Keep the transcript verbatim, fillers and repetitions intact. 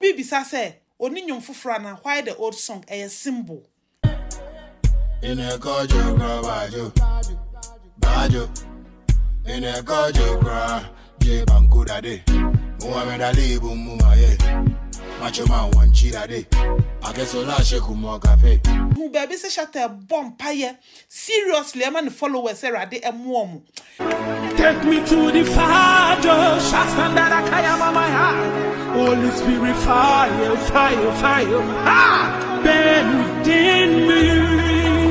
Bibi sa say oni nyom foforo na why the old song a symbol. In a gojo grabajo, bajo. In a gojo gra, je bankuda de. Muhammad Ali bumuma ye. Macho man one chida de. I guess all I shake more cafe. Who baby say shut a bomb pie. Seriously, I'm an followers say rade em warm. Take me to the Father, Shastan that I am my heart. Holy Spirit, fire, fire, fire. Ah, burn within me.